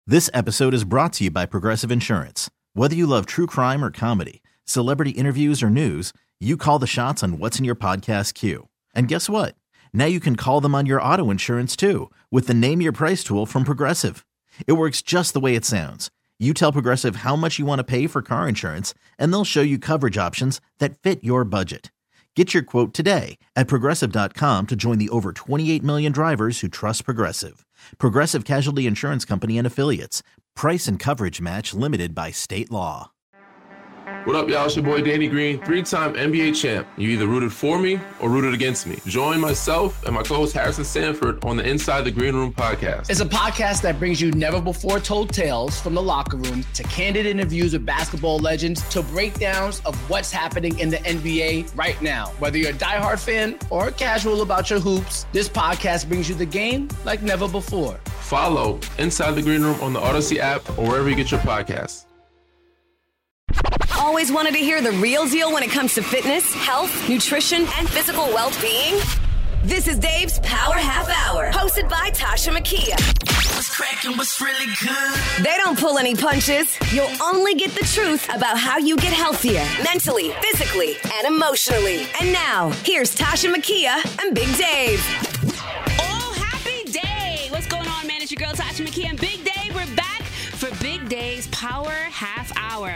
This episode is brought to you by Progressive Insurance. Whether you love true crime or comedy, celebrity interviews or news, you call the shots on what's in your podcast queue. And guess what? Now you can call them on your auto insurance too with the Name Your Price tool from Progressive. It works just the way it sounds. You tell Progressive how much you want to pay for car insurance, and they'll show you coverage options that fit your budget. Get your quote today at Progressive.com to join the over 28 million drivers who trust Progressive. Progressive Casualty Insurance Company and Affiliates. Price and coverage match limited by state law. What up, y'all? It's your boy Danny Green, 3-time NBA champ. You either rooted for me or rooted against me. Join myself and my co-host Harrison Sanford on the Inside the Green Room podcast. It's a podcast that brings you never-before-told tales from the locker room to candid interviews with basketball legends to breakdowns of what's happening in the NBA right now. Whether you're a diehard fan or casual about your hoops, this podcast brings you the game like never before. Follow Inside the Green Room on the Odyssey app or wherever you get your podcasts. Always wanted to hear the real deal when it comes to fitness, health, nutrition, and physical well-being? This is Dave's Power Half Hour, hosted by Tasha Makia. What's cracking? What's really good? They don't pull any punches. You'll only get the truth about how you get healthier, mentally, physically, and emotionally. And now, here's Tasha Makia and Big Dave. Oh, happy day. What's going on, man? It's your girl, Tasha Makia and Big Dave. We're back for Big Dave's Power Half Hour.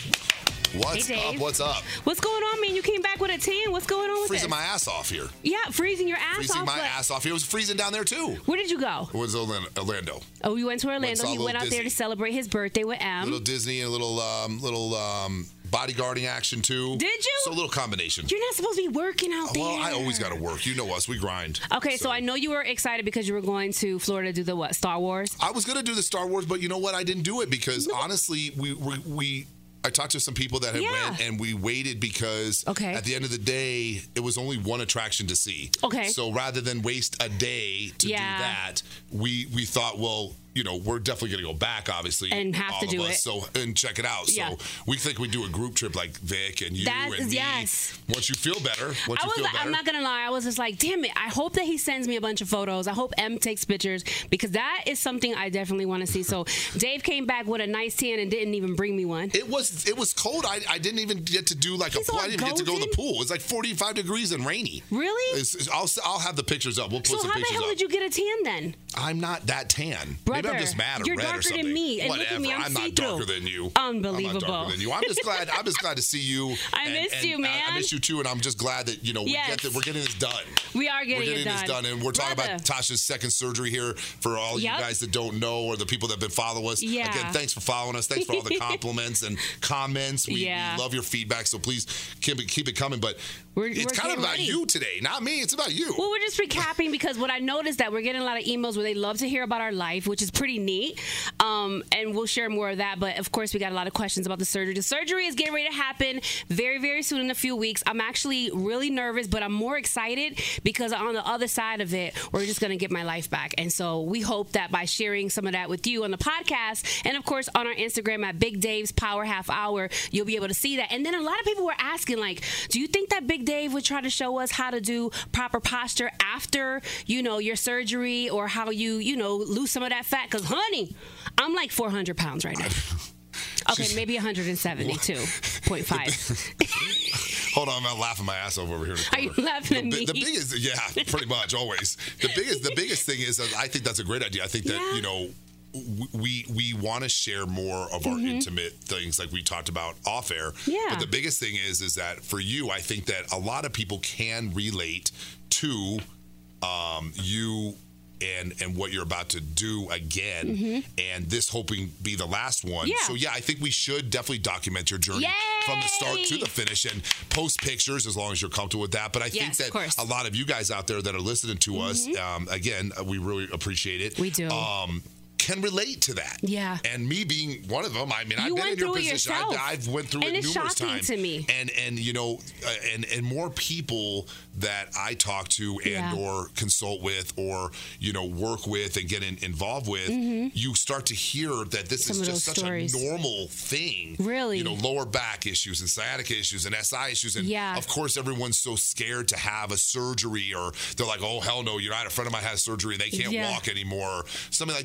What's up? What's up? What's going on, man? You came back with a tan. What's going on with Freezing this? my ass off here. Yeah, freezing your ass off. Freezing my ass off here. It was freezing down there, too. Where did you go? It was Orlando. Oh, you went to Orlando. He went out there to celebrate his birthday with M. A little Disney and a little bodyguarding action, too. Did you? So a little combination. You're not supposed to be working out there. Well, I always got to work. You know us. We grind. Okay, so I know you were excited because you were going to Florida to do the what? Star Wars? I was going to do the Star Wars, but you know what? I didn't do it because, honestly, I talked to some people that had went, and we waited because at the end of the day, it was only one attraction to see. Okay. So rather than waste a day to do that, we thought, well, you know, we're definitely going to go back, obviously. And have to do it. And check it out. Yeah. So we think we do a group trip like Vic and you and me. Yes. Once you feel better. I'm not going to lie. I was just like, damn it. I hope that he sends me a bunch of photos. I hope M takes pictures because that is something I definitely want to see. So Dave came back with a nice tan and didn't even bring me one. It was cold. I didn't even get to do like a pool. I didn't even get to go to the pool. It's like 45 degrees and rainy. Really? I'll have the pictures up. We'll put some pictures up. So how the hell did you get a tan then? I'm not that tan. Brother, maybe I'm just mad or you're red darker or something. than me. And Whatever. Look at me, I'm not darker than you. Unbelievable. I'm not darker than you. I'm just glad to see you. I missed you, man. I miss you too, and I'm just glad that we're getting this done. We are getting this done, and we're talking about Tasha's second surgery here for all you guys that don't know or the people that have been following us. Yeah. Again, thanks for following us. Thanks for all the compliments and comments. We love your feedback, so please keep it coming. But it's kind of about you today, not me. It's about you. Well, we're just recapping because what I noticed that we're getting a lot of emails where they love to hear about our life, which is pretty neat. And we'll share more of that. But of course, we got a lot of questions about the surgery. The surgery is getting ready to happen very, very soon in a few weeks. I'm actually really nervous, but I'm more excited because on the other side of it, we're just going to get my life back. And so we hope that by sharing some of that with you on the podcast and of course on our Instagram at Big Dave's Power Half Hour, you'll be able to see that. And then a lot of people were asking, like, do you think that Big Dave would try to show us how to do proper posture after, your surgery or how you lose some of that fat? Because, honey, I'm like 400 pounds right now. Okay, maybe 172.5. Hold on, I'm laughing my ass over here. Are you laughing at me? The biggest, pretty much always. The biggest thing is I think that's a great idea. I think that we want to share more of our intimate things like we talked about off air. Yeah. But the biggest thing is that for you, I think that a lot of people can relate to you and what you're about to do again, and this hoping be the last one. Yeah. So, I think we should definitely document your journey from the start to the finish and post pictures as long as you're comfortable with that. But I think that a lot of you guys out there that are listening to us, again, we really appreciate it. We do. Can relate to that. Yeah. And me being one of them, I mean, I've been in your position. I've went through it numerous times. To me. And and more people that I talk to and or consult with or, work with and get involved with, you start to hear that this is just such a normal thing. Really? Lower back issues and sciatica issues and SI issues. And of course, everyone's so scared to have a surgery or they're like, oh, hell no. I had a friend of mine had surgery and they can't walk anymore or something like that. So I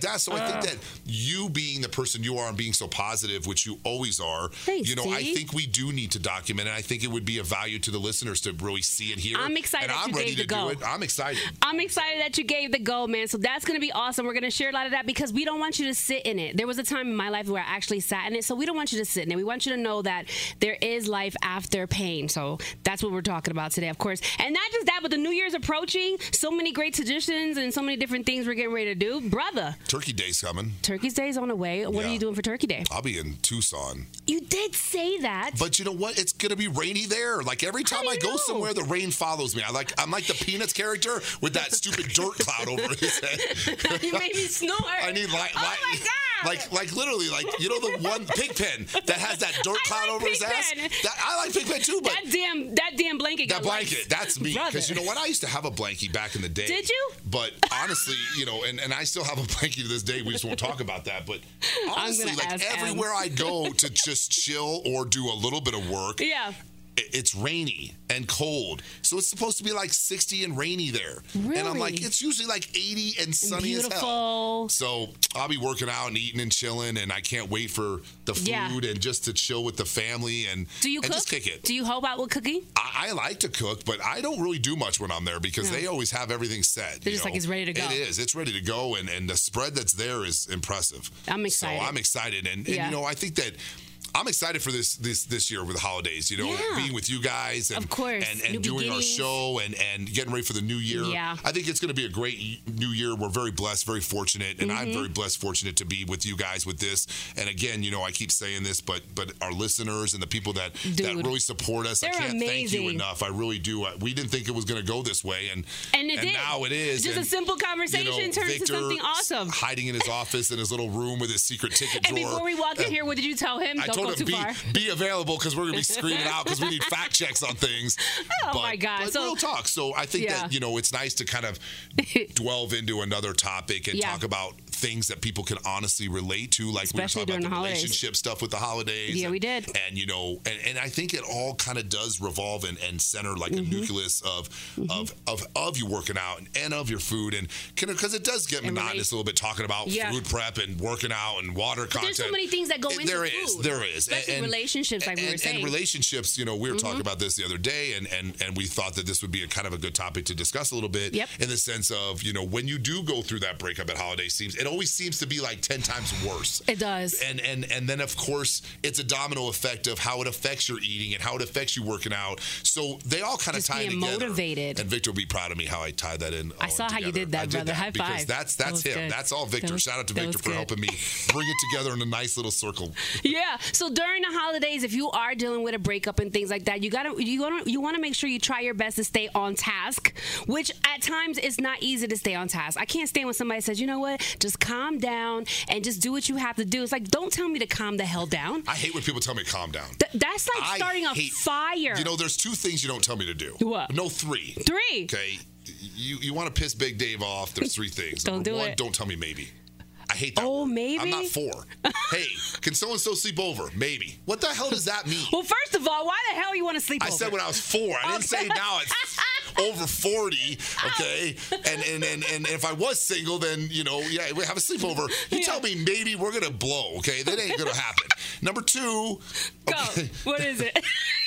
I think that you being the person you are and being so positive, which you always are, Thanks, I think we do need to document it. I think it would be a value to the listeners to really see and hear. I'm excited that you gave the go. I'm excited. I'm excited that you gave the go, man. So that's going to be awesome. We're going to share a lot of that because we don't want you to sit in it. There was a time in my life where I actually sat in it, so we don't want you to sit in it. We want you to know that there is life after pain. So that's what we're talking about today, of course. And not just that, but the New Year's approaching. So many great traditions and so many different things we're getting ready to do. Brother. Turkey Day's coming. Turkey Day's on the way. What are you doing for Turkey Day? I'll be in Tucson. You did say that. But you know what? It's going to be rainy there. Like every time I go somewhere, the rain follows me. I'm like the Peanuts character with that stupid dirt cloud over his head. You made me snort. I need light. Oh my God. Like literally, the one Pigpen that has that dirt cloud over his ass. I like Pigpen too, but that damn blanket. That blanket, that's me. Because you know what? I used to have a blankie back in the day. Did you? But honestly, and I still have a blankie to this day. We just won't talk about that. But honestly, everywhere I go to just chill or do a little bit of work, it's rainy and cold. So it's supposed to be like 60 and rainy there. Really? And I'm like, it's usually like 80 and sunny Beautiful. as hell. So I'll be working out and eating and chilling, and I can't wait for the food and just to chill with the family and just kick it. Do you help out with cooking? I like to cook, but I don't really do much when I'm there because they always have everything set. They're just like, it's ready to go. It is. It's ready to go, and the spread that's there is impressive. I'm excited. So I'm excited. And I think that I'm excited for this year with the holidays, being with you guys and, of course, and doing our show and getting ready for the new year. Yeah. I think it's going to be a great new year. We're very blessed, very fortunate, and I'm very blessed, fortunate to be with you guys with this. And again, I keep saying this, but our listeners and the people that really support us, I can't thank you enough. I really do. We didn't think it was going to go this way, and now it is. Just a simple conversation turns into something awesome. Hiding in his office in his little room with his secret ticket drawer. And before we walked in here, what did you tell him? I told him be available because we're going to be screening out because we need fact checks on things. My God. But real talk. So I think that, it's nice to kind of delve into another topic and talk about things that people can honestly relate to, like especially we were talking about the relationship stuff with the holidays. Yeah, we did. And and I think it all kind of does revolve and center like a nucleus of you working out and of your food, and because it does get monotonous a little bit talking about food prep and working out and water content. There's so many things that go into food. There is. Especially relationships, like we were saying. And relationships, we were talking about this the other day, and we thought that this would be a kind of a good topic to discuss a little bit in the sense of, when you do go through that breakup at holiday, it always seems to be like 10 times worse. It does. And then, of course, it's a domino effect of how it affects your eating and how it affects you working out. So they all kind of tie being together. Motivated. And Victor will be proud of me how I tied that in. I saw how you did that, brother. High because five. That's him. Good. That's all Victor. Shout out to Victor for helping me bring it together in a nice little circle. Yeah. So during the holidays, if you are dealing with a breakup and things like that, you want to make sure you try your best to stay on task, which at times it's not easy to stay on task. I can't stand when somebody says, you know what, just calm down and just do what you have to do. It's like, don't tell me to calm the hell down. I hate when people tell me to calm down. That's like starting a fire. There's 2 things you don't tell me to do. What? No, 3. 3. Okay. You want to piss Big Dave off, there's 3 things. Number 1, don't tell me maybe. I hate that. Oh, word. maybe? I'm not for. Hey, can so-and-so sleep over? Maybe. What the hell does that mean? Well, first of all, why the hell you want to sleep over? I said when I was 4. I didn't say now it's over 40, okay? And if I was single, then, we have a sleepover. You tell me maybe we're going to blow, okay? That ain't going to happen. Number 2. Okay. Go. What is it?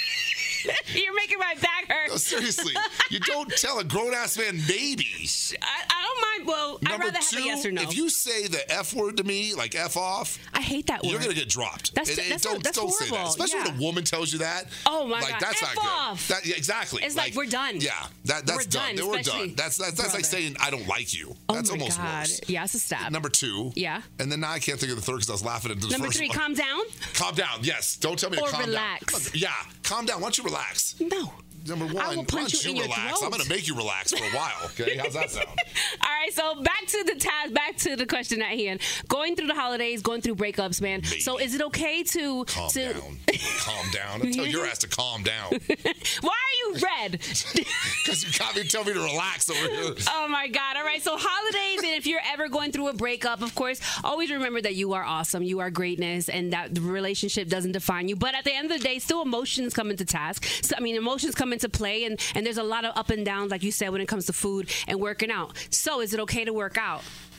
You're making my back hurt. No, seriously. You don't tell a grown-ass man maybe. I don't mind. Well, I'd rather have a yes or no. If you say the F word to me, like F off, I hate that word. You're going to get dropped. That's don't horrible. say that. Especially when a woman tells you that. Oh, my God. That's F not off. good. Exactly. It's like we're done. Yeah. That's done. We're done. That's like saying I don't like you. That's almost worse. Yeah, it's a stab. Number 2. Yeah. And then now I can't think of the 3rd because I was laughing at the Number first 3, one. calm down. Calm down. Yes. Don't tell me to calm relax. down. Yeah. Calm down. Why don't you relax? No. Number 1, I will punch you relax. I'm going to make you relax for a while, okay? How's that sound? All right, so back to the question at hand. Going through the holidays, going through breakups, man. Maybe. So is it okay to... Calm down. Calm down. I tell your ass to calm down. Why are you red? Because you got me tell me to relax over here. Oh, my God. All right, so holidays, and if you're ever going through a breakup, of course, always remember that you are awesome, you are greatness, and that the relationship doesn't define you. But at the end of the day, still emotions come into task. So, emotions come into play, and there's a lot of up and downs, like you said, when it comes to food and working out. So is it okay to work out?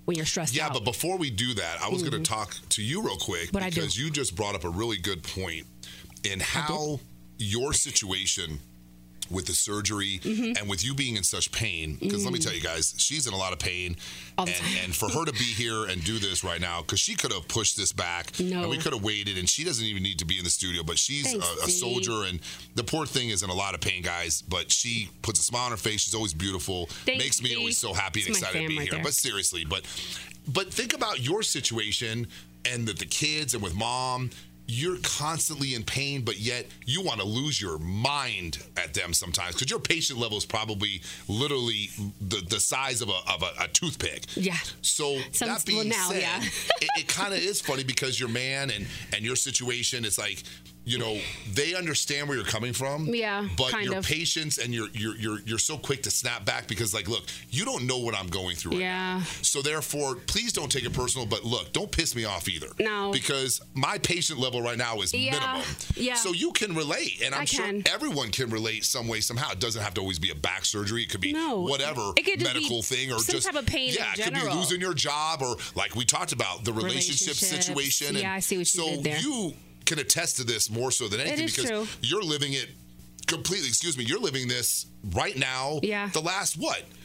when you're stressed out. Yeah, but before we do that, I was going to talk to you real quick because you just brought up a really good point in how your situation with the surgery and with you being in such pain, because let me tell you guys, she's in a lot of pain, and for her to be here and do this right now, because she could have pushed this back and we could have waited, and she doesn't even need to be in the studio, but she's a soldier, and the poor thing is in a lot of pain, guys, but she puts a smile on her face. She's always beautiful. Makes me always so happy and excited to be here. But seriously, but think about your situation and the kids and with mom. You're constantly in pain, but yet you want to lose your mind at them sometimes because your patient level is probably literally the size of a toothpick. Yeah. So that being said, it kind of is funny because your man and your situation, it's like, you know, they understand where you're coming from. Yeah, but your patience and you're so quick to snap back because, like, look, you don't know what I'm going through right now. So therefore, please don't take it personal. But look, don't piss me off either. No, because my patient level right now is minimum. Yeah. So you can relate, and I'm sure everyone can relate some way somehow. It doesn't have to always be a back surgery. It could be whatever medical thing or just type of pain. Yeah, it could be losing your job or like we talked about the relationship situation. Yeah, I see what you did there. So you can attest to this more so than anything because you're living it completely. Excuse me, you're living this right now. Yeah. The last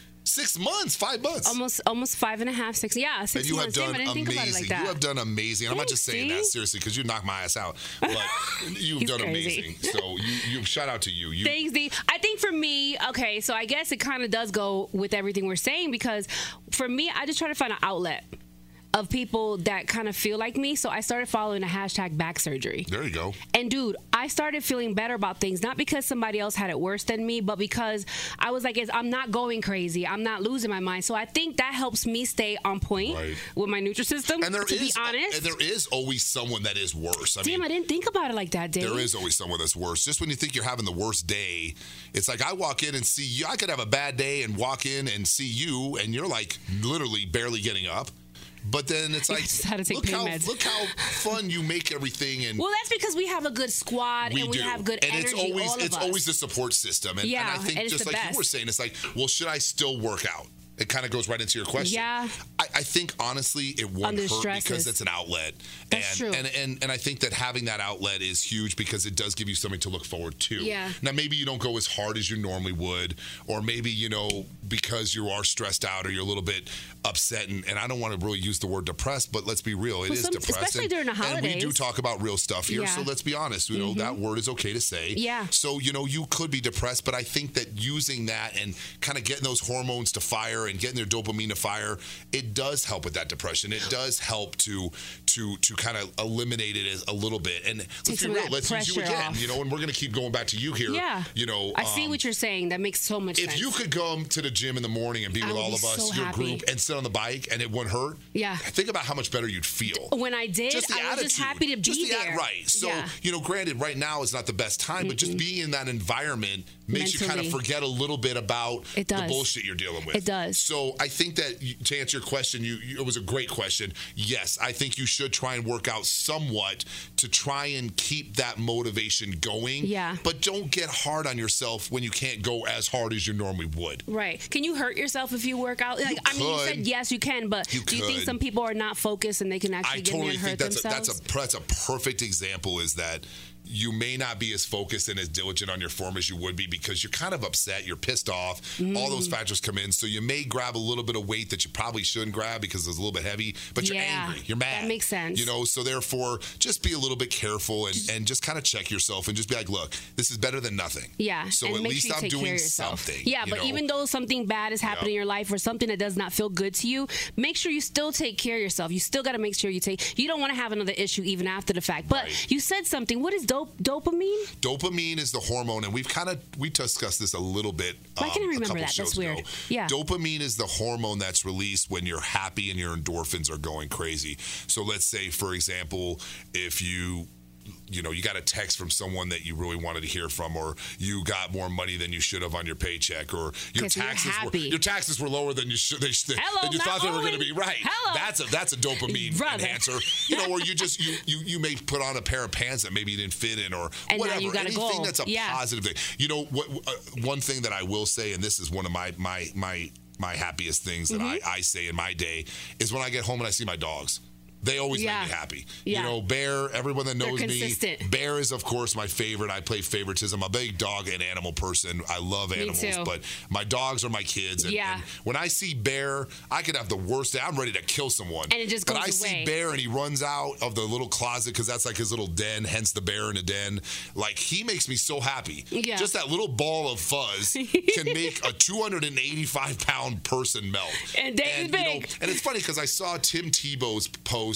6 months, 5 months, almost 5.5, 6. Yeah, 6 months. And you have done amazing. You have done amazing. I'm not just saying that seriously because you knocked my ass out, but you've done amazing. So you shout out to you. Thanks, D. I think for me, okay, so I guess it kind of does go with everything we're saying because for me, I just try to find an outlet of people that kind of feel like me. So I started following a hashtag back surgery. There you go. And dude, I started feeling better about things, not because somebody else had it worse than me, but because I was like, I'm not going crazy. I'm not losing my mind. So I think that helps me stay on point with my Nutrisystem, and be honest. And there is always someone that is worse. I didn't think about it like that, Dave. There is always someone that's worse. Just when you think you're having the worst day, it's like I walk in and see you. I could have a bad day and walk in and see you, and you're like literally barely getting up. But then it's like, look how fun you make everything. And well, that's because we have a good squad and we have good energy. And it's always the support system. And I think just like you were saying, it's like, well, should I still work out? It kind of goes right into your question. Yeah. I think, honestly, it won't hurt because it's an outlet. That's true. And I think that having that outlet is huge because it does give you something to look forward to. Yeah. Now, maybe you don't go as hard as you normally would, or maybe, you know, because you are stressed out or you're a little bit upset. And I don't want to really use the word depressed, but let's be real. It is depressing. Especially during the holidays. And we do talk about real stuff here. Yeah. So let's be honest. You know, that word is okay to say. Yeah. So, you know, you could be depressed, but I think that using that and kind of getting those hormones to fire and getting their dopamine to fire, it does help with that depression. It does help to kind of eliminate it a little bit. And let's be real, let's use you again, you know, and we're going to keep going back to you here. Yeah. You know, I see what you're saying. That makes so much sense. If you could go to the gym in the morning and be with all of us, your group, and sit on the bike and it wouldn't hurt, think about how much better you'd feel. When I did, I was just happy to be there. Right. So, you know, granted, right now is not the best time, but just being in that environment makes you kind of forget a little bit about the bullshit you're dealing with. It does. So I think that to answer your question, it was a great question. Yes, I think you should try and work out somewhat to try and keep that motivation going. Yeah. But don't get hard on yourself when you can't go as hard as you normally would. Right. Can you hurt yourself if you work out? Like, I mean, you said yes, you can, but do you think some people are not focused and they can actually get in there and hurt themselves? That's a perfect example is that you may not be as focused and as diligent on your form as you would be because you're kind of upset, you're pissed off, all those factors come in. So you may grab a little bit of weight that you probably shouldn't grab because it's a little bit heavy, but you're angry, you're mad. That makes sense. You know, so therefore, just be a little bit careful and just kind of check yourself and just be like, look, this is better than nothing. Yeah. So at least I'm doing something. Yeah, but even though something bad is happening in your life or something that does not feel good to you, make sure you still take care of yourself. You still got to make sure you don't want to have another issue even after the fact. But you said something. What is dopamine? Dopamine is the hormone, and we discussed this a little bit. Why can't I remember that? That's weird. Ago. Yeah. Dopamine is the hormone that's released when you're happy and your endorphins are going crazy. So let's say, for example, if you got a text from someone that you really wanted to hear from, or you got more money than you should have on your paycheck, or your taxes were lower than you thought they were going to be. Right. Hello. That's a dopamine enhancer. You know, or you just you may put on a pair of pants that maybe you didn't fit in, or and whatever. Now you got anything a goal. That's a positive thing. You know what? One thing that I will say, and this is one of my my happiest things that I say in my day is when I get home and I see my dogs. They always make me happy. Yeah. You know, Bear, everyone that knows me, Bear is, of course, my favorite. I play favoritism. I'm a big dog and animal person. I love animals, but my dogs are my kids. And when I see Bear, I could have the worst day. I'm ready to kill someone. And it just goes away. But I see Bear and he runs out of the little closet because that's like his little den, hence the bear in a den. Like, he makes me so happy. Yeah. Just that little ball of fuzz can make a 285-pound person melt. And Dave's big. You know, and it's funny because I saw Tim Tebow's post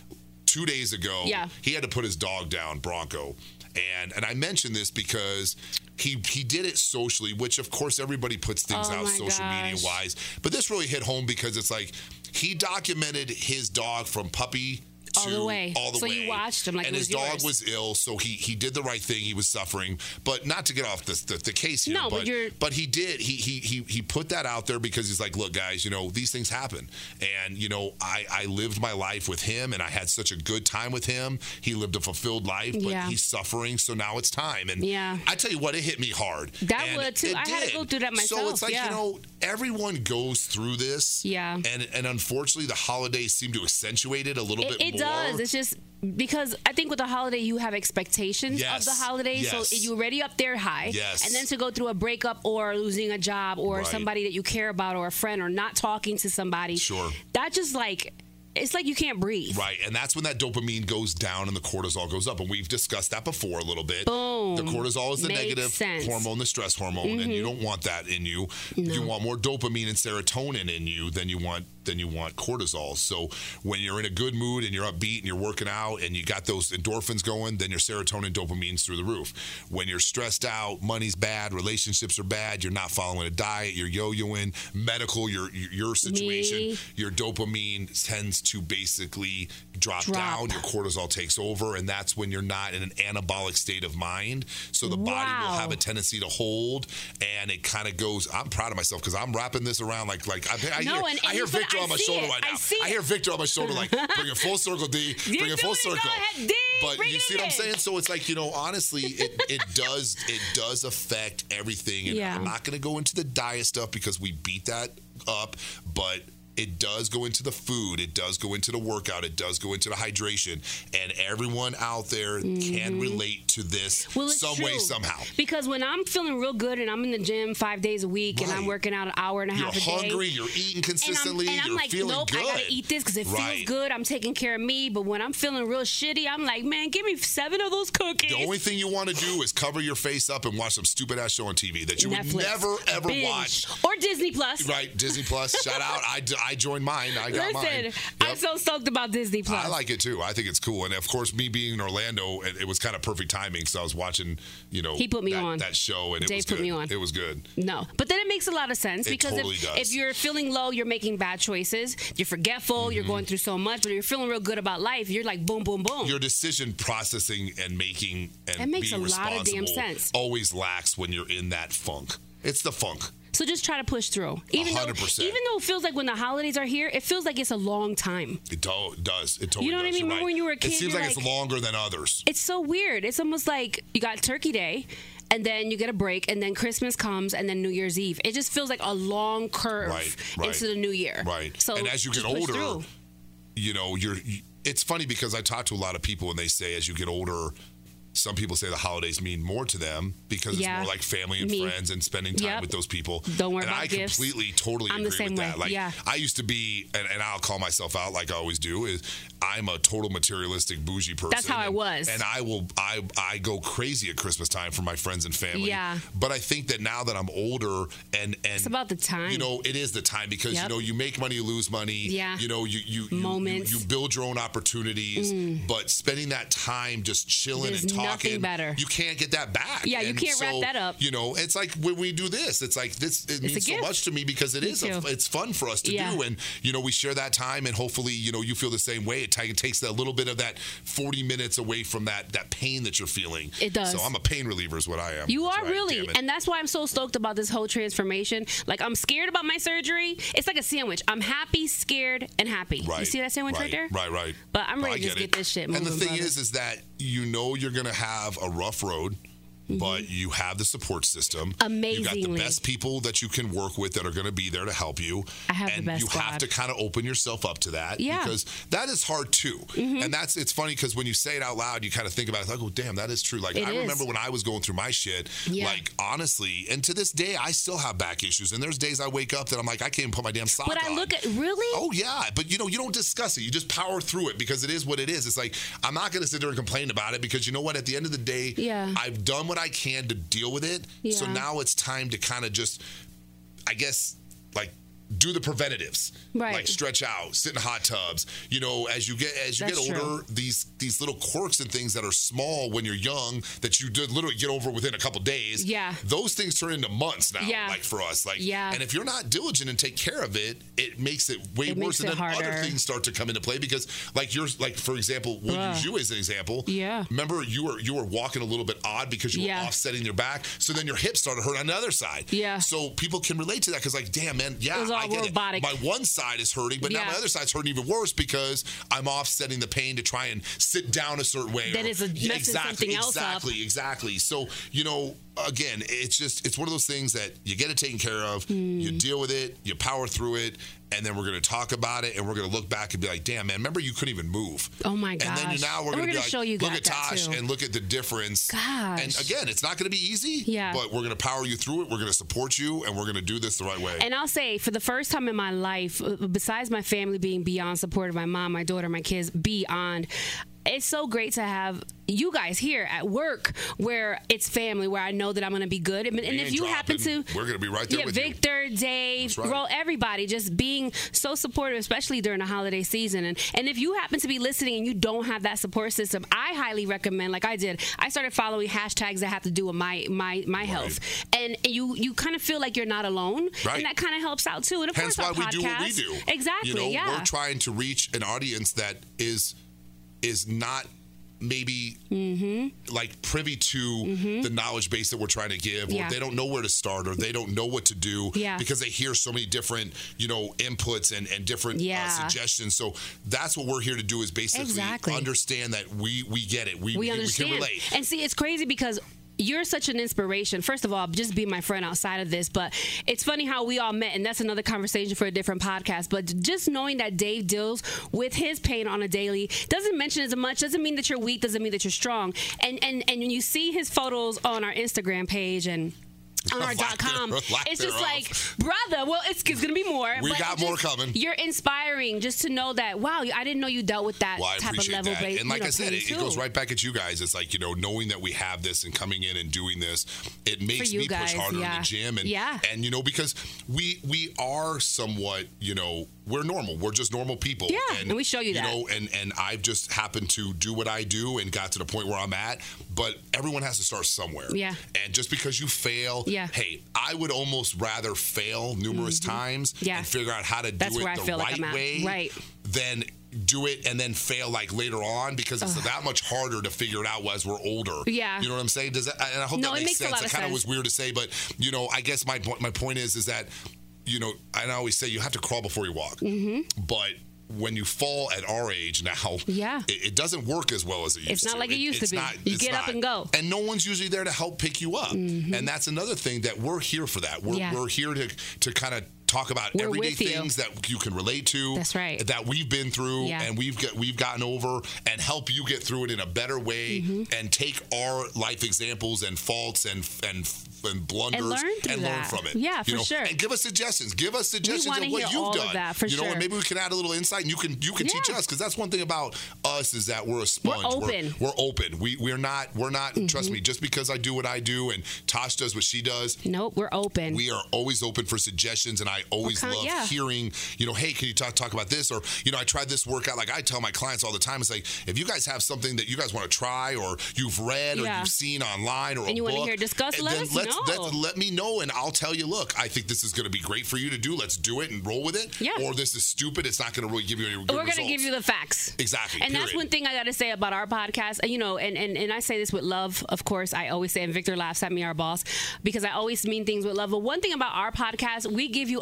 2 days ago. Yeah. He had to put his dog down, Bronco. And I mentioned this because he did it socially, which of course everybody puts things out social media wise. But this really hit home because it's like he documented his dog from puppy all the way. So you watched him like and it was his dog yours. was ill, so he did the right thing. He was suffering, but not to get off the case here. No, but he did. He put that out there because he's like, look, guys, you know, these things happen, and you know, I lived my life with him, and I had such a good time with him. He lived a fulfilled life, but he's suffering, so now it's time. And I tell you what, it hit me hard. That would too. I had to go through that myself. So it's like you know, everyone goes through this. Yeah. And unfortunately, the holidays seem to accentuate it a little bit more. It does. It's just because I think with the holiday you have expectations of the holiday, so you're already up there high, and then to go through a breakup or losing a job or somebody that you care about or a friend or not talking to somebody, that just like. It's like you can't breathe. Right, and that's when that dopamine goes down and the cortisol goes up. And we've discussed that before a little bit. Boom. The cortisol is the negative hormone, the stress hormone, and you don't want that in you. No. You want more dopamine and serotonin in you than you want cortisol. So when you're in a good mood and you're upbeat and you're working out and you got those endorphins going, then your serotonin, dopamine's through the roof. When you're stressed out, money's bad, relationships are bad, you're not following a diet, you're yo-yoing, medical, your situation, your dopamine tends to basically drop down, your cortisol takes over, and that's when you're not in an anabolic state of mind. So the body will have a tendency to hold, and it kind of goes. I'm proud of myself because I'm wrapping this around like I hear Victor on my shoulder right now. I hear Victor on my shoulder like, bring it full circle, D. Bring it full circle. But you see what I'm saying? So it's like, you know, honestly, it does affect everything. And I'm not going to go into the diet stuff because we beat that up, but it does go into the food. It does go into the workout. It does go into the hydration. And everyone out there can relate to this some way, somehow. Because when I'm feeling real good and I'm in the gym 5 days a week and I'm working out an hour and a half a day. You're hungry. You're eating consistently. And I'm like, feeling nope, good. I got to eat this because it feels good. I'm taking care of me. But when I'm feeling real shitty, I'm like, man, give me 7 of those cookies. The only thing you want to do is cover your face up and watch some stupid-ass show on TV that you would never, ever watch. Or Disney Plus. Right, Disney Plus. Shout out. I joined mine. I got mine. Yep. I'm so stoked about Disney Plus. I like it too. I think it's cool. And of course, me being in Orlando, it was kind of perfect timing. So I was watching, you know, he put me on that show, and Dave it was put good. me on. It was good. No, but then it makes a lot of sense because if you're feeling low, you're making bad choices. You're forgetful. You're going through so much, but you're feeling real good about life. You're like boom, boom, boom. Your decision processing and making and that makes being a lot of damn responsible sense. Always lacks when you're in that funk. It's the funk. So just try to push through. Even 100%. Though it feels like when the holidays are here, it feels like it's a long time. It does. It totally You know what I does. mean? You're Remember when you were a kid? It seems like it's longer than others. It's so weird. It's almost like you got Turkey Day, and then you get a break, and then Christmas comes, and then New Year's Eve. It just feels like a long curve into the new year. Right. So and as you get older, you know, it's funny because I talk to a lot of people, and they say as you get older, some people say the holidays mean more to them because it's more like family and friends and spending time with those people. Don't worry about gifts. And I completely, totally agree with that. Like, I used to be, and I'll call myself out like I always do, is I'm a total materialistic bougie person. That's how I was. And I go crazy at Christmas time for my friends and family. Yeah. But I think that now that I'm older and it's about the time. You know, it is the time because, you know, you make money, you lose money. Yeah. You know, you build your own opportunities. But spending that time just chilling and talking. Nothing better. You can't get that back. Yeah, you can't wrap that up. You know, it's like when we do this, it's like this. It means so much to me because it's fun for us to do, and you know, we share that time, and hopefully, you know, you feel the same way. It takes that little bit of that 40 minutes away from that pain that you're feeling. It does. So I'm a pain reliever, is what I am. You are really, and that's why I'm so stoked about this whole transformation. Like I'm scared about my surgery. It's like a sandwich. I'm happy, scared, and happy. Right. You see that sandwich right there? Right. But I'm ready to just get this shit moving. And the thing is that you know you're gonna have a rough road. but you have the support system. Amazingly. You got the best people that you can work with that are going to be there to help you. I have and the best you have to kind of open yourself up to that because that is hard too. And it's funny because when you say it out loud, you kind of think about it like, oh, damn, that is true. Like, I remember when I was going through my shit, like, honestly, and to this day, I still have back issues. And there's days I wake up that I'm like, I can't even put my damn sock on. But I look at, really? Oh, yeah. But, you don't discuss it. You just power through it because it is what it is. It's like, I'm not going to sit there and complain about it because you know what? At the end of the day, I've done what I can to deal with it. So now it's time to kind of just, I guess, like, do the preventatives, like stretch out, sit in hot tubs. As you get older, these little quirks and things that are small when you're young that you did literally get over within a couple days. Those things turn into months now. Like for us, and if you're not diligent and take care of it, it makes it way worse. And then other things start to come into play because, for example, we'll use you as an example. Remember, you were walking a little bit odd because you were offsetting your back, so then your hips started hurting on the other side. So people can relate to that because, like, damn, man, I get robotic. My one side is hurting, but now my other side's hurting even worse because I'm offsetting the pain to try and sit down a certain way. That is messing something else up. Exactly. So, again, it's one of those things that you get it taken care of, you deal with it, you power through it, and then we're going to talk about it, and we're going to look back and be like, damn, man, remember you couldn't even move. Oh, my gosh. And then now we're going to be like, show you look at Tosh and look at the difference. Gosh. And again, it's not going to be easy, but we're going to power you through it. We're going to support you, and we're going to do this the right way. And I'll say, for the first time in my life, besides my family being beyond supportive, my mom, my daughter, my kids, beyond, it's so great to have you guys here at work where it's family, where I know that I'm going to be good. And if you happen to... We're going to be right there with Victor, you. Dave, everybody just being so supportive, especially during the holiday season. And if you happen to be listening and you don't have that support system, I highly recommend, like I did, I started following hashtags that have to do with my health. And you kind of feel like you're not alone. And that kind of helps out too. And of course, our podcast. Hence why we do what we do. Exactly, We're trying to reach an audience that is not maybe like privy to the knowledge base that we're trying to give, or they don't know where to start, or they don't know what to do because they hear so many different inputs and different suggestions. So that's what we're here to do, is basically understand that we get it. We understand. We can relate. And see, it's crazy because you're such an inspiration. First of all, just be my friend outside of this, but it's funny how we all met, and that's another conversation for a different podcast. But just knowing that Dave deals with his pain on a daily doesn't mention as much, doesn't mean that you're weak, doesn't mean that you're strong. And you see his photos on our Instagram page and on our .com. It's just like, brother, well, it's going to be more. We got more coming. You're inspiring just to know that, wow, I didn't know you dealt with that type of level. That. And like I said, it goes right back at you guys. It's like, knowing that we have this and coming in and doing this, it makes me push harder in the gym. And because we are somewhat, we're normal. We're just normal people. Yeah, and we show you that. And I've just happened to do what I do and got to the point where I'm at. But everyone has to start somewhere. Yeah. And just because you fail, hey, I would almost rather fail numerous times and figure out how to do it the right way than do it and then fail like later on, because it's that much harder to figure it out as we're older. Yeah. You know what I'm saying? Does that, and I hope that makes sense. It kind of was weird to say, but I guess my point is that, I always say you have to crawl before you walk. But when you fall at our age now, it doesn't work as well as it used to. It's not like it used to be. You get up and go. And no one's usually there to help pick you up. And that's another thing that we're here for that. We're here to kind of talk about everyday things that you can relate to. That's right. That we've been through and we've gotten over, and help you get through it in a better way and take our life examples and faults and blunders and learn from it. Yeah, for sure. And give us suggestions. Give us suggestions of what you've done. That, for sure. And maybe we can add a little insight, and you can teach us, because that's one thing about us, is that we're a sponge. We're open. We're open. We're not trust me, just because I do what I do and Tosh does what she does. Nope, we're open. We are always open for suggestions, and I always love hearing, hey, can you talk about this? Or, I tried this workout. Like I tell my clients all the time, it's like, if you guys have something that you guys want to try, or you've read, or you've seen online, or and you want to hear discuss, let me know, and I'll tell you, look, I think this is going to be great for you to do. Let's do it and roll with it. Yeah. Or this is stupid. It's not going to really give you any good results. We're going to give you the facts. Exactly. And that's one thing I got to say about our podcast, and I say this with love, of course. I always say, and Victor laughs at me, our boss, because I always mean things with love. But one thing about our podcast, we give you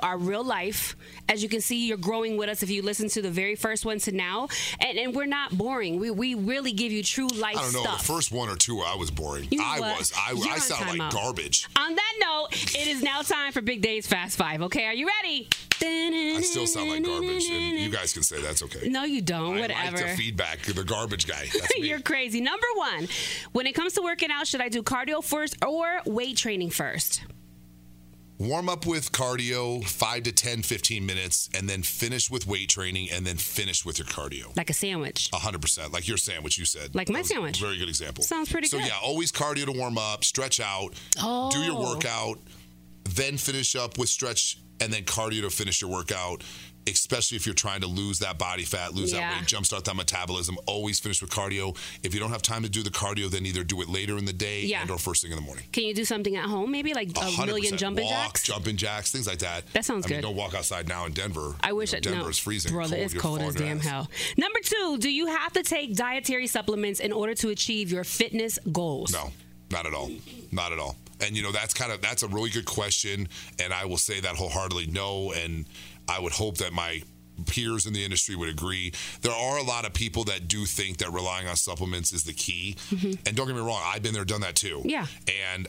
our real life. As you can see, you're growing with us if you listen to the very first one to now. And we're not boring. We really give you true life stuff. I don't know. The first one or two, I was boring. I sounded like garbage. On that note, it is now time for Big Day's Fast Five. Okay, are you ready? I still sound like garbage, and you guys can say that's okay. No, you don't. Whatever. I like the feedback. The garbage guy. That's me. You're crazy. Number one, when it comes to working out, should I do cardio first or weight training first? Warm up with cardio, 5 to 10, 15 minutes, and then finish with weight training, and then finish with your cardio. Like a sandwich. 100%. Like your sandwich, you said. Like my sandwich. Very good example. Sounds pretty good. So, yeah, always cardio to warm up, stretch out, do your workout, then finish up with stretch, and then cardio to finish your workout. Especially if you're trying to lose that body fat, lose that weight, jumpstart that metabolism, always finish with cardio. If you don't have time to do the cardio, then either do it later in the day and or first thing in the morning. Can you do something at home, maybe like a million jumping jacks? Jumping jacks, things like that. That sounds good. Don't walk outside now in Denver. I wish Denver is freezing. Brother, it's cold as damn hell. Number two, do you have to take dietary supplements in order to achieve your fitness goals? No, not at all. Not at all. And, that's a really good question. And I will say that wholeheartedly no. And I would hope that my peers in the industry would agree. There are a lot of people that do think that relying on supplements is the key. Mm-hmm. And don't get me wrong, I've been there, done that too. Yeah. And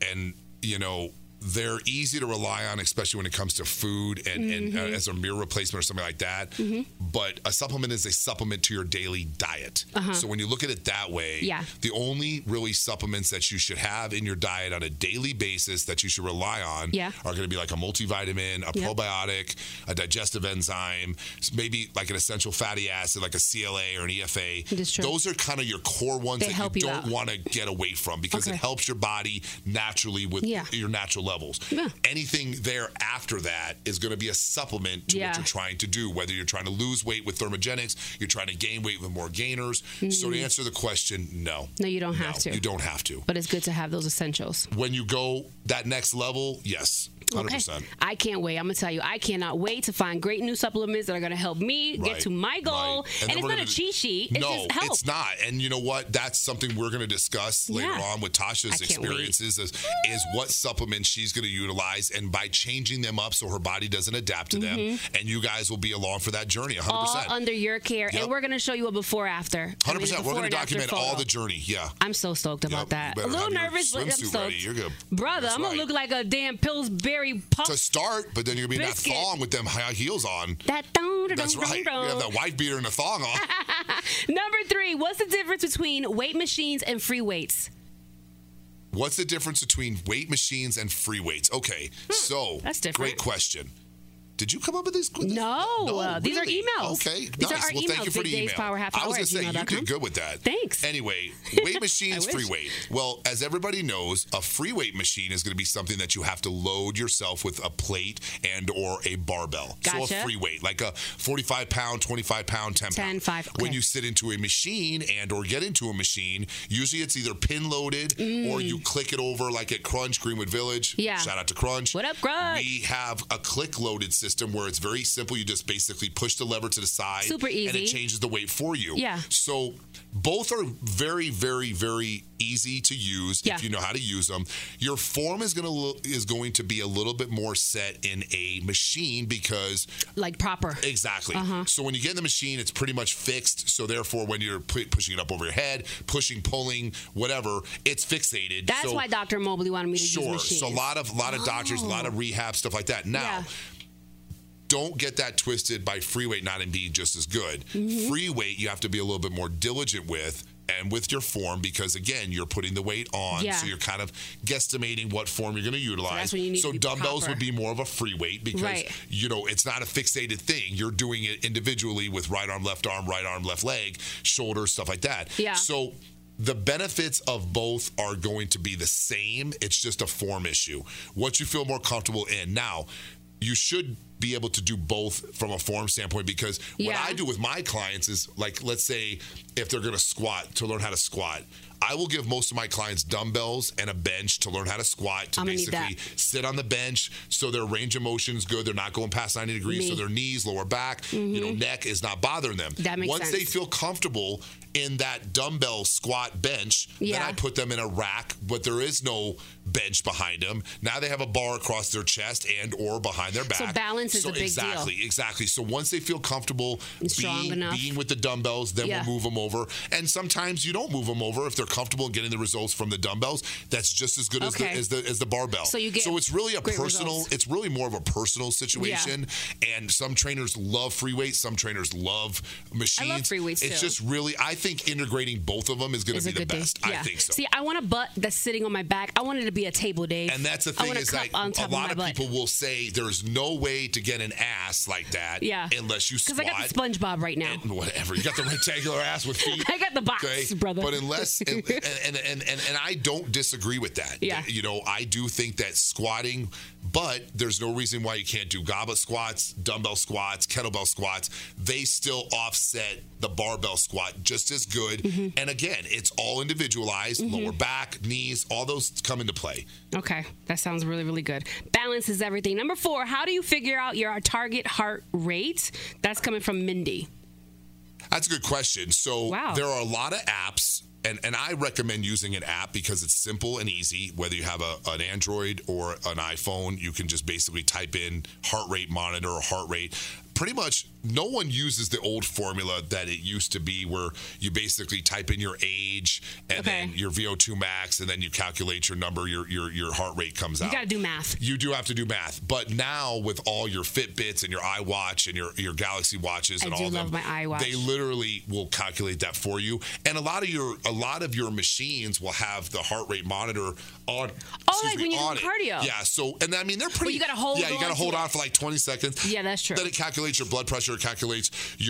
they're easy to rely on, especially when it comes to food and as a meal replacement or something like that. Mm-hmm. But a supplement is a supplement to your daily diet. Uh-huh. So when you look at it that way, the only really supplements that you should have in your diet on a daily basis that you should rely on are going to be like a multivitamin, a probiotic, a digestive enzyme, maybe like an essential fatty acid, like a CLA or an EFA. Those are kind of your core ones that you don't want to get away from because it helps your body naturally with your natural levels. Yeah. Anything there after that is going to be a supplement to what you're trying to do, whether you're trying to lose weight with thermogenics, you're trying to gain weight with more gainers. Mm-hmm. So to answer the question, no. No, you don't have to. You don't have to. But it's good to have those essentials. When you go that next level, yes. 100%. Okay. I can't wait. I'm going to tell you, I cannot wait to find great new supplements that are going to help me get to my goal. And it's not a cheat sheet. It's just help. It's not. And you know what? That's something we're going to discuss later on with Tasha's experiences is what supplements she's going to utilize and by changing them up so her body doesn't adapt to them. And you guys will be along for that journey 100%. All under your care. Yep. And we're going to show you a before after. 100%. We're going to document all the journey. Yeah. I'm so stoked about that. A little nervous, but I'm stoked. Ready. You're good. Brother, I'm going to look like a damn Pillsbury pump. To start, but then you're going to be in that thong with them high heels on. That's right. You have that wife beater and a thong on. Number 3, what's the difference between weight machines and free weights? What's the difference between weight machines and free weights? Okay, so that's different. Great question. Did you come up with these? No, these are emails. Okay, these nice. Are our well, thank you for the email. I was going to say, you did good with that. Thanks. Anyway, weight machines, free weight. Well, as everybody knows, a free weight machine is going to be something that you have to load yourself with a plate and or a barbell. Gotcha. So a free weight, like a 45-pound, 25-pound, 10-pound. 10-5. Okay. When you sit into a machine and or get into a machine, usually it's either pin-loaded or you click it over like at Crunch, Greenwood Village. Yeah. Shout out to Crunch. What up, Crunch? We have a click-loaded system where it's very simple. You just basically push the lever to the side. Super easy. And it changes the weight for you. Yeah. So both are very, very, very easy to use if you know how to use them. Your form is going to be a little bit more set in a machine because... Like proper. Exactly. So when you get in the machine, it's pretty much fixed. So therefore, when you're pushing it up over your head, pushing, pulling, whatever, it's fixated. That's why Dr. Mobley wanted me to use machines. Sure. So a lot of doctors, a lot of rehab, stuff like that. Now... Don't get that twisted by free weight not being just as good. Free weight, you have to be a little bit more diligent with and with your form because, again, you're putting the weight on. So you're kind of guesstimating what form you're going to utilize. So dumbbells would be more of a free weight because, it's not a fixated thing. You're doing it individually with right arm, left leg, shoulder, stuff like that. Yeah. So the benefits of both are going to be the same. It's just a form issue. What you feel more comfortable in. Now, you should be able to do both from a form standpoint because what I do with my clients is like, let's say if they're going to squat, to learn how to squat, I will give most of my clients dumbbells and a bench to learn how to squat, to basically sit on the bench so their range of motion is good. They're not going past 90 degrees, so their knees, lower back, neck is not bothering them. That makes Once sense. they feel comfortable in that dumbbell squat bench, then I put them in a rack, but there is no bench behind them. Now they have a bar across their chest and or behind their back. So balance is a big deal. Exactly. So once they feel comfortable being with the dumbbells, then we'll move them over. And sometimes you don't move them over if they're comfortable getting the results from the dumbbells. That's just as good as the barbell. So it's really a personal. Results. It's really more of a personal situation. Yeah. And some trainers love free weights. Some trainers love machines. I love free weights It's too. just really. I think integrating both of them is going to be the best. Yeah. I think so. See, I want a butt that's sitting on my back. I want it to be a table, Dave. And that's the thing is like a lot of people will say there's no way to get an ass like that unless you squat. Because I got the SpongeBob right now. And whatever. You got the rectangular ass with feet. I got the box, brother. But unless and I don't disagree with that. Yeah. I do think that squatting, but there's no reason why you can't do goblet squats, dumbbell squats, kettlebell squats. They still offset the barbell squat just as good. And again, it's all individualized. Lower back, knees, all those come into play. Okay. That sounds really, really good. Balance is everything. Number 4, how do you figure out your target heart rate? That's coming from Mindy. That's a good question. So there are a lot of apps, and I recommend using an app because it's simple and easy. Whether you have an Android or an iPhone, you can just basically type in heart rate monitor or heart rate. Pretty much no one uses the old formula that it used to be where you basically type in your age and then your VO2 max and then you calculate your number, your heart rate comes out. You got to do math. You do have to do math. But now with all your Fitbits and your iWatch and your Galaxy watches and all of them, my iWatch. They literally will calculate that for you. And a lot of your machines will have the heart rate monitor on. Like when you're doing cardio. Yeah. So and I mean they're pretty. Well, you got to hold. Yeah, you got to hold on for like 20 seconds. Yeah, that's true. Then it calculates your blood pressure. It calculates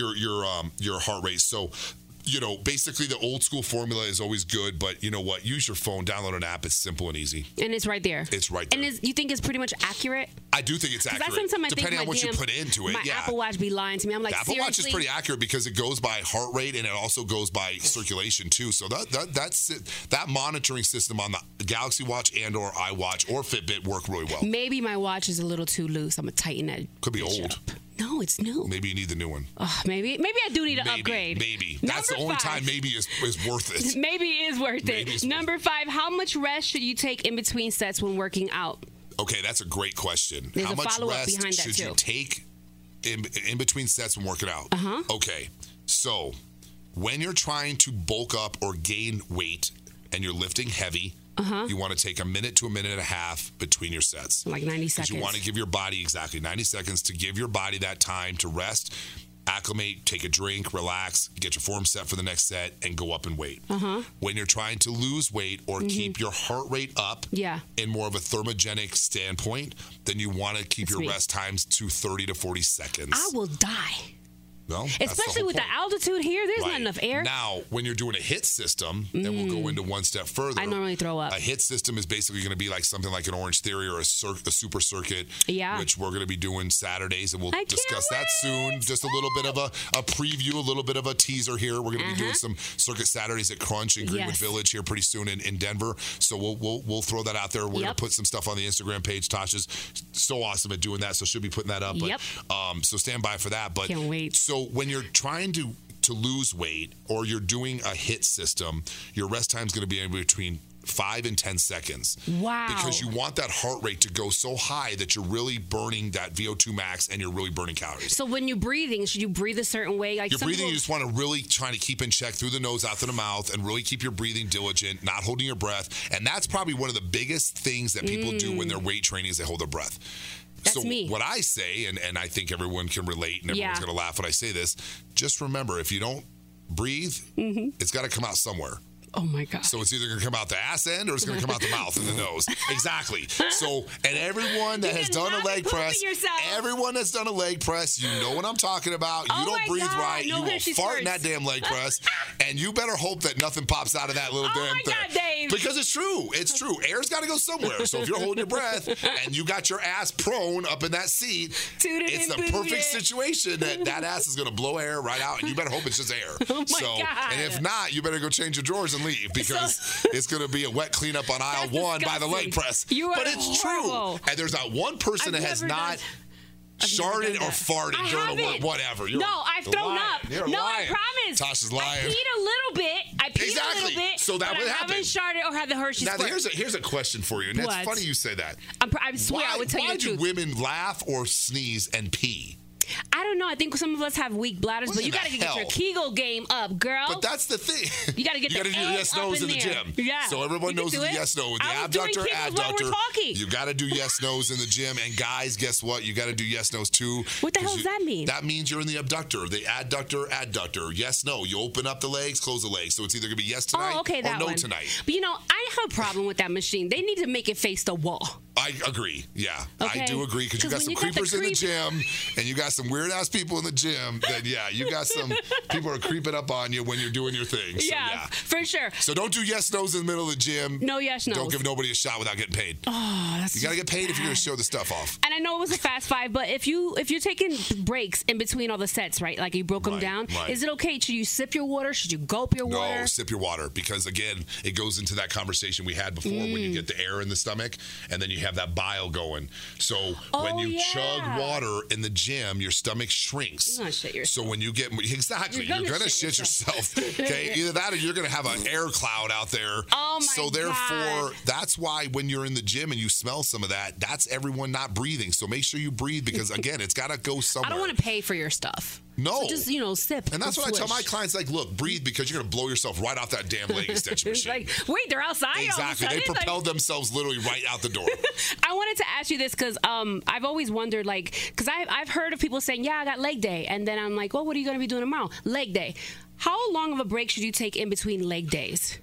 your heart rate. So, basically the old school formula is always good, but you know what? Use your phone, download an app. It's simple and easy. And it's right there. It's right there. And you think it's pretty much accurate? I do think it's accurate. Depending on what you put into it. My Apple Watch be lying to me. I'm like, the Apple seriously? Watch is pretty accurate because it goes by heart rate and it also goes by circulation too. So that's it. That monitoring system on the Galaxy Watch and or iWatch or Fitbit work really well. Maybe my watch is a little too loose. I'm gonna tighten that. Could be old. Up. No, it's new. Maybe you need the new one. Maybe I do need to upgrade. Maybe. That's the only time maybe is worth it. Maybe it is worth it. Number 5, how much rest should you take in between sets when working out? Okay, that's a great question. There's how much rest should you take in between sets when working out? Okay, so when you're trying to bulk up or gain weight and you're lifting heavy, you want to take a minute to a minute and a half between your sets. Like 90 seconds. You want to give your body 90 seconds to give your body that time to rest, acclimate, take a drink, relax, get your form set for the next set, and go up in weight. When you're trying to lose weight or keep your heart rate up in more of a thermogenic standpoint, then you want to keep your rest times to 30 to 40 seconds. I will die. No, especially with the altitude here, there's not enough air. Now, when you're doing a HIIT system, then we'll go into one step further. I normally throw up. A HIIT system is basically going to be like something like an Orange Theory or a super circuit, which we're going to be doing Saturdays, and we'll discuss that soon. Just a little bit of a preview, a little bit of a teaser here. We're going to be doing some circuit Saturdays at Crunch in Greenwood Village here pretty soon in Denver. So we'll throw that out there. We're going to put some stuff on the Instagram page. Tasha's so awesome at doing that, so she'll be putting that up. But, so stand by for that. But can't wait. So when you're trying to lose weight or you're doing a HIIT system, your rest time is going to be in between 5 and 10 seconds. Wow. Because you want that heart rate to go so high that you're really burning that VO2 max and you're really burning calories. So when you're breathing, should you breathe a certain way? Like you're breathing, you just want to really try to keep in check through the nose, out through the mouth, and really keep your breathing diligent, not holding your breath. And that's probably one of the biggest things that people do when they're weight training is they hold their breath. That's me. What I say, and I think everyone can relate, and everyone's going to laugh when I say this, just remember, if you don't breathe, it's got to come out somewhere. Oh, my God. So it's either going to come out the ass end or it's going to come out the mouth and the nose. Exactly. So, and everyone that has done a leg press, you know what I'm talking about. You don't breathe right. You will fart in that damn leg press. And you better hope that nothing pops out of that little damn thing. God, Dave. Because it's true. It's true. Air's got to go somewhere. So if you're holding your breath and you got your ass prone up in that seat, it's the perfect situation that ass is going to blow air right out. And you better hope it's just air. Oh, my God. And if not, you better go change your drawers and leave because it's going to be a wet cleanup on aisle 1 by the leg press. But it's horrible. true. And there's not one person that has not sharted or farted during a whatever. I've thrown up. You're lying. I promise. Tasha's lying. I peed a little bit. Exactly. So that would happen. I haven't sharted or had the Hershey's. Now, here's a question for you. And it's funny you say that. I swear I would tell you the truth. Why do women laugh or sneeze and pee? I don't know. I think some of us have weak bladders, but you got to get your Kegel game up, girl. But that's the thing. You got to get you got to do yes nos in the gym. Yeah. So everyone knows the yes no. The abductor, adductor. You got to do yes nos in the gym. And guys, guess what? You got to do yes nos too. What the hell does that mean? That means you're in the abductor, the adductor. Yes, no. You open up the legs, close the legs. So it's either going to be yes tonight or no tonight. But I have a problem with that machine. They need to make it face the wall. I agree. Yeah, okay. I do agree because you got some creepers in the gym and you got some weird ass people in the gym. Then you got some people are creeping up on you when you're doing your thing. So, yeah, for sure. So don't do yes nos in the middle of the gym. No yes nos. Don't give nobody a shot without getting paid. Oh, you got to get paid if you're going to show the stuff off. And I know it was a fast 5, but if you're taking breaks in between all the sets, right? Like you broke them down. Right. Is it okay? Should you sip your water? Should you gulp your water? No, sip your water because again, it goes into that conversation we had before when you get the air in the stomach and then you have that bile going. So when you chug water in the gym, your stomach shrinks. You're gonna shit yourself. So when you get you're gonna shit yourself. Okay, either that or you're gonna have an air cloud out there. Oh my So therefore, that's why when you're in the gym and you smell some of that, that's everyone not breathing. So make sure you breathe because again, it's gotta go somewhere. I don't want to pay for your stuff. No. So just, sip. And that's what swish. I tell my clients, like, look, breathe because you're going to blow yourself right off that damn leg extension machine. Like, wait, they're outside? Exactly. They propelled themselves literally right out the door. I wanted to ask you this because I've always wondered, because I've heard of people saying, yeah, I got leg day. And then I'm like, well, what are you going to be doing tomorrow? Leg day. How long of a break should you take in between leg days?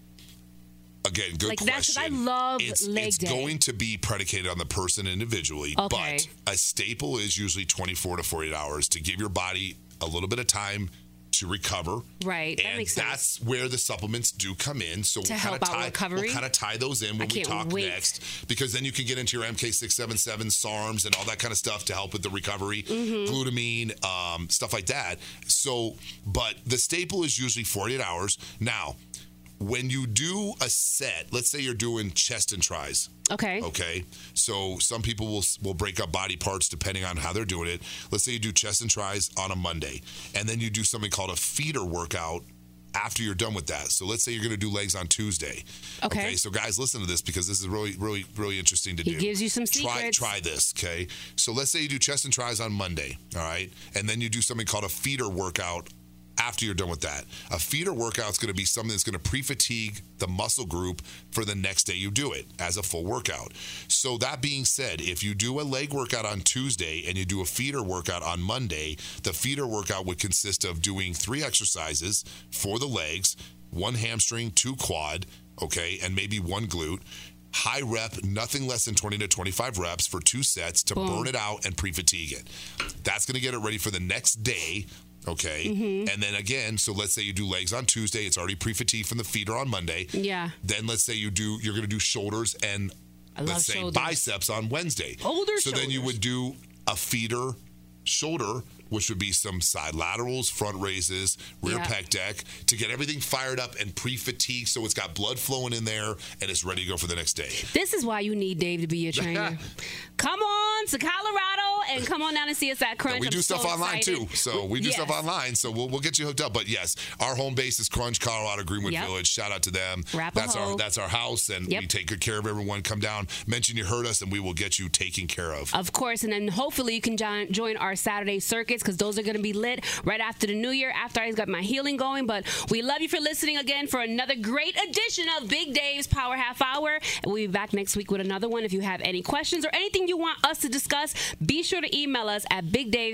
Again, good question. I love leg It's day. going to be predicated on the person individually. Okay. But a staple is usually 24 to 48 hours to give your body a little bit of time to recover. Right. That makes sense. That's where the supplements do come in. So to help out recovery. We'll kind of tie those in when we talk next. Because then you can get into your MK677, SARMs, and all that kind of stuff to help with the recovery. Glutamine, stuff like that. So, but the staple is usually 48 hours. Now, when you do a set, let's say you're doing chest and tries. Okay. So some people will break up body parts depending on how they're doing it. Let's say you do chest and tries on a Monday, and then you do something called a feeder workout after you're done with that. So let's say you're going to do legs on Tuesday. Okay. So guys, listen to this because this is really, really, really interesting to do. He gives you some secrets. Try this, okay? So let's say you do chest and tries on Monday, all right? And then you do something called a feeder workout after you're done with that. A feeder workout is going to be something that's going to pre-fatigue the muscle group for the next day you do it as a full workout. So that being said, if you do a leg workout on Tuesday and you do a feeder workout on Monday, the feeder workout would consist of doing 3 exercises for the legs, 1 hamstring, 2 quad, okay, and maybe 1 glute. High rep, nothing less than 20 to 25 reps for 2 sets to burn it out and pre-fatigue it. That's going to get it ready for the next day. Okay. And then again, so let's say you do legs on Tuesday. It's already pre-fatigued from the feeder on Monday. Yeah. Then let's say you're going to do shoulders and let's say biceps on Wednesday. So then you would do a feeder shoulder, which would be some side laterals, front raises, rear pec deck to get everything fired up and pre-fatigued so it's got blood flowing in there and it's ready to go for the next day. This is why you need Dave to be your trainer. Come on to Colorado and come on down and see us at Crunch. We do stuff online too. So we do stuff online. So we'll get you hooked up. But yes, our home base is Crunch, Colorado, Greenwood Village. Shout out to them. That's our house and we take good care of everyone. Come down, mention you heard us, and we will get you taken care of. Of course. And then hopefully you can join our Saturday circuits because those are going to be lit right after the new year, after I got my healing going. But we love you for listening again for another great edition of Big Dave's Power Half Hour. And we'll be back next week with another one. If you have any questions or anything you want us to discuss, be sure to email us at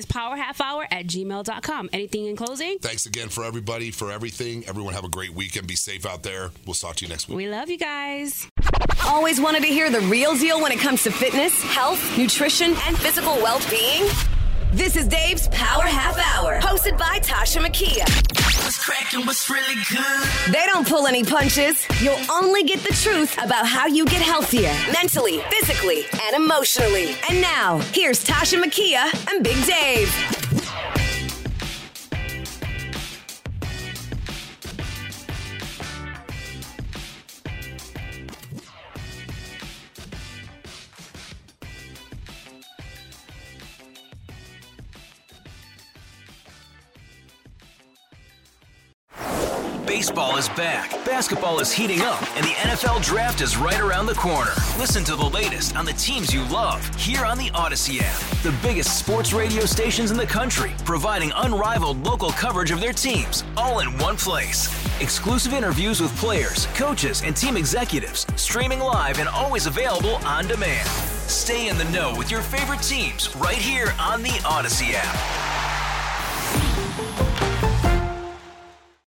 bigdavespowerhalfhour@gmail.com. Anything in closing? Thanks again for everybody, for everything. Everyone have a great weekend. Be safe out there. We'll talk to you next week. We love you guys. Always wanted to hear the real deal when it comes to fitness, health, nutrition, and physical well-being? This is Dave's Power Half Hour, hosted by Tasha Makia. What's cracking? What's really good? They don't pull any punches. You'll only get the truth about how you get healthier, mentally, physically, and emotionally. And now, here's Tasha Makia and Big Dave. Baseball is back, basketball is heating up, and the NFL Draft is right around the corner. Listen to the latest on the teams you love here on the Odyssey app. The biggest sports radio stations in the country, providing unrivaled local coverage of their teams, all in one place. Exclusive interviews with players, coaches, and team executives, streaming live and always available on demand. Stay in the know with your favorite teams right here on the Odyssey app.